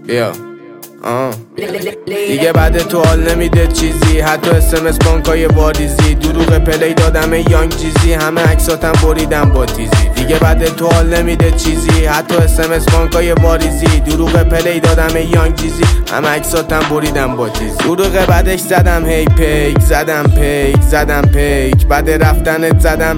بیا دیگه بعد تو حال نمیده چیزی، حتی اسمس بانکای واریزی، دروغ پلی دادم یانگ جیزی، همه عکساتم بریدم با تیزی. دیگه بعد تو حال نمیده چیزی، حتی اسمس بانکای واریزی، دروغ پلی دادم یانگ جیزی، همه عکساتم بریدم با تیزی. دروغ بعدش زدم هی پیک، زدم پیک، بعد رفتنت زدم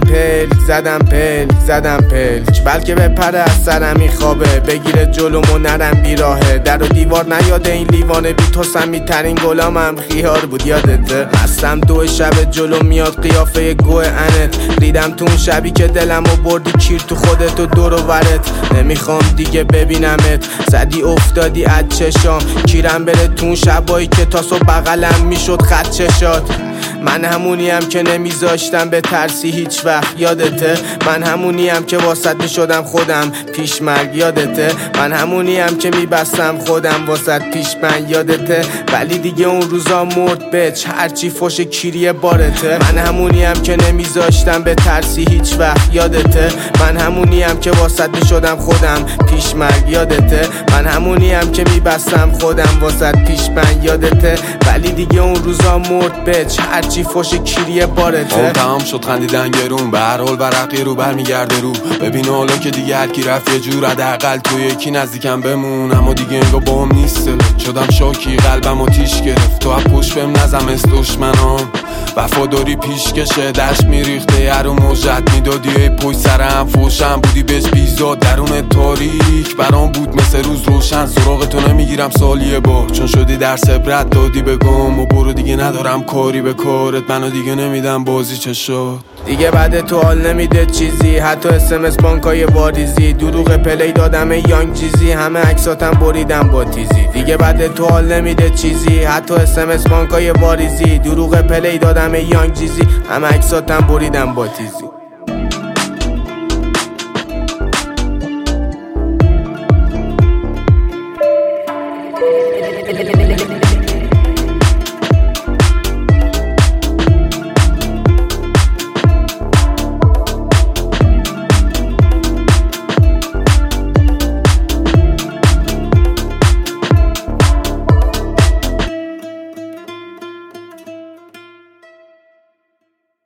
پلک، بلکه بپره از سرم این خوابه، بگیره جلومو نرم بیراهه، در و دیوار نیاده این لیوانه، بی تو سمیترین غلامم خیار بود یادته. هستم دو شب جلو میاد قیافه گوه انت، ریدم تو اون شبی که دلمو بردی کیر تو خودت و دور و ورت، نمیخوام دیگه ببینمت، زدی افتادی از چشام، کیرم بره تو اون شبایی که تاسو بغلم میشد خط چشات. من همونیم که نمیذاشتم به ترسی هیچ وقت یادته، من همونیم که واسط میشدم خودم پیش مرگ یادته، من همونیم که میبستم خودم واسط پیش من یادته، ولی دیگه اون روزا مرد بچ هرچی فوش کیری بارته. من همونیم که نمیذاشتم به ترسی هیچ وقت یادته، من همونیم که واسط میشدم خودم پیش مرگ یادته، من همونیم که میبستم خودم واسط پیش من یادته، ولی دیگه اون روزا مرد بچ هرچی فوش کیری بارته. تمام شد خندیدن گرون، به هر حال ورقی رو برمیگرده رو، ببین حالا که دیگه هر کی رفت یه جور، حداقل تو یکی نزدیکم بمون، اما دیگه انگار با هم نیست شدم شاکی قلبم و تیش گرفت، تو از پشت بهم نزم از دشمنام، وفاداری پیش کشه دشت میریخته هر و موجت میدادی ای پشت سرم فوشم بودی بهش بیزاد، درون تاریک برام بود مثل روز روشن، سراغ تو نمیگیرم سالیه بار چون شدی در عبرت دادی بگم و برو دیگه ندارم کاری به کارت، منو دیگه نمیدم بازی چه شد. دیگه بعد تو حال نمیده چیزی، حتی اسمس بانکای واریزی، دروغ پلی دادم یانگ جیزی، همه عکساتم بریدم با تیزی. دیگه بعد تو حال نمیده چیزی، حتی اسمس بانکای واریزی، دروغ پلی دادم یانگ جیزی، همه عکساتم بریدم با تیزی.